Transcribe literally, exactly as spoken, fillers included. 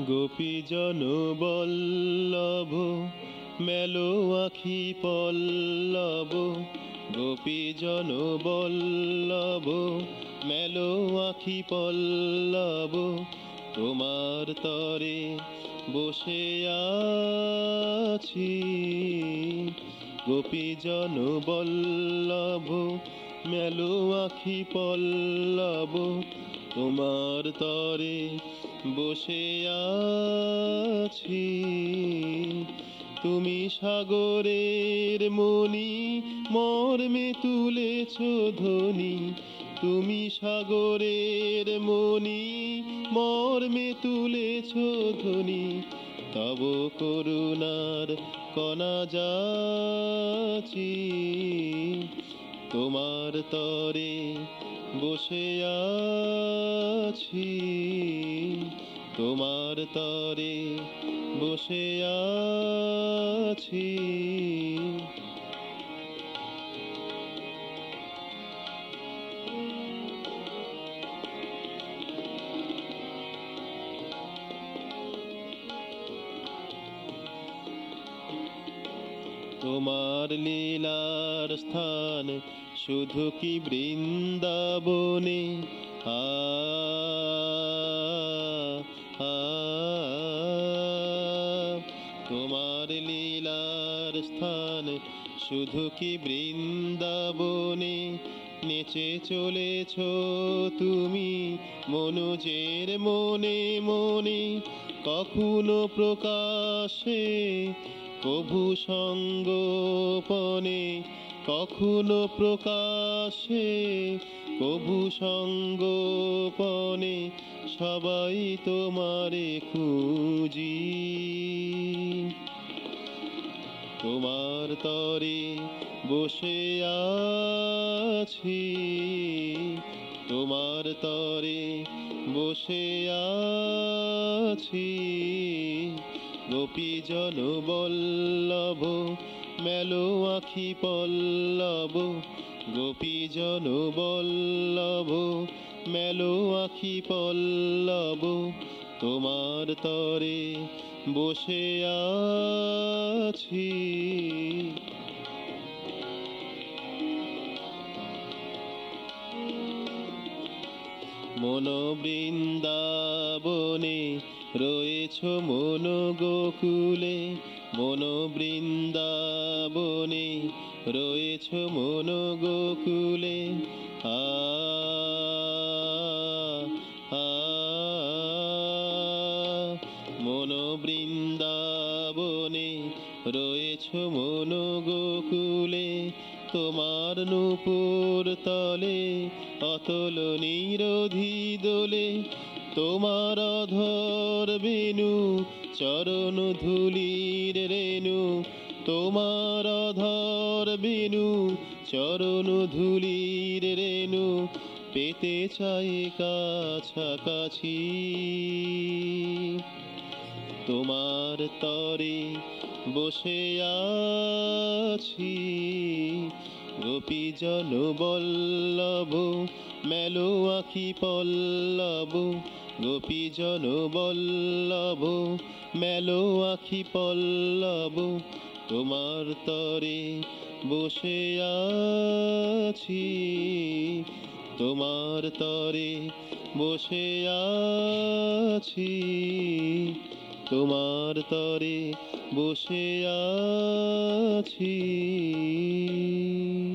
গোপীজন বল্লভ মেলো আখি পল্লব, গোপীজন বল্লভ মেলো আখি পল্লব, তোমার তরে বসে আছি। গোপীজন বল্লভ মেলো আখি পল্লব, তোমার তরে বসে আছি। তুমি সাগরের মণি মর্মে তুলেছ ধ্বনি, তুমি সাগরের মণি মর্মে তুলেছ ধ্বনি, তব করুণার কণা যাচি। তোমার তরে বসে আছি, তোমার তরে বসে আছি। তোমার লীলার স্থান শুধু কি বৃন্দাবনে? আ আ তোমার লীলার স্থান শুধু কি বৃন্দাবনে? নেচে চলেছ তুমি মনোজের মনে মনে, কখনো প্রকাশে কভু সঙ্গোপনে, কখনো প্রকাশে কভু সঙ্গোপনে, সবাই তোমারে খুঁজি। তোমার তরে বসে আছি, তোমার তরে বসে আছি। গোপীজন বল্লভ মেলো আখি পল্লব, গোপীজন বল্লভ মেলো আখি পল্লব, তোমার তরে বসে আছি। মন বৃন্দাবনে রয়েছ মন গোকুলে, মন বৃন্দাবনে রয়েছ মন গোকুলে। আ আ মন বৃন্দাবনে রয়েছ মন গোকুলে, তোমার নূপুর তলে অতল নিরোধী দোলে, তোমার অধর বেণু চরণ ধুলির রেণু, তোমার অধর বেণু চরণ ধুলির রেণু, পেতে চাই কাছাকাছি। তোমার তরে বসে আছি, গোপীজন বল্লভ মেলো আখি পল্লব, গোপীজন বল্লভ মেলো আখি পল্লব, তোমার তরে বসে আছি, তোমার তরে বসে আছি, তোমার তরে বসে আছি।